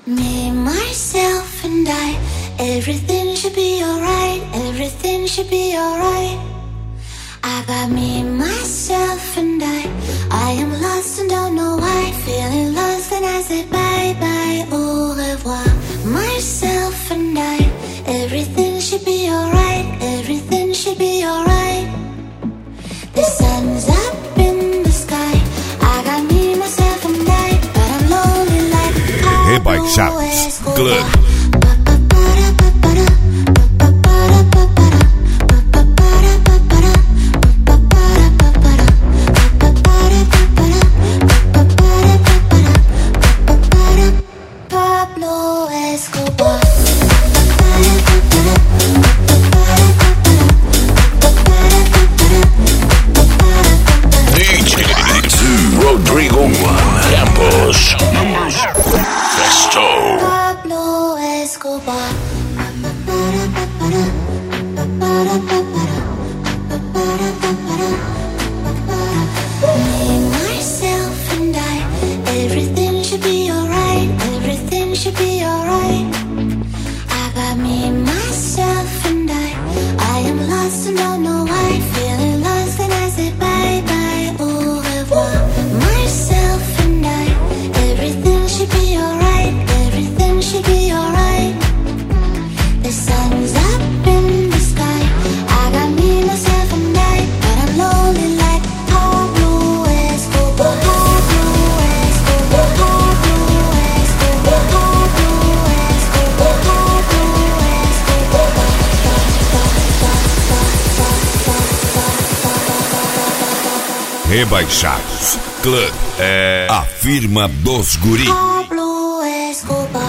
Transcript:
Me, myself and I, everything should be alright, everything should be alright. I got me, myself and I am lost and don't know why. Feeling lost and I say bye bye, au revoir. Myself and I, everything should be alright, everything should be alright. The sun's up in the sky, I got me, myself and I, but I'm lonely like Rebaixados Club. Pablo Escobar. Rodrigo Campos. Festo. Pablo Escobar. Me, myself and I, everything should be alright, everything should be alright. I got me, myself and I am lost and don't know why. Feeling lost and I say bye bye, au revoir. Myself and I, everything should be alright, everything should be alright. The sun's up in the sky, I got me, myself and I, but I'm lonely like Pablo Escobar. Pablo Escobar. Pablo Escobar. Pablo Escobar. Pablo Escobar. Rebaixados Club é a firma dos guri. Pablo Escobar.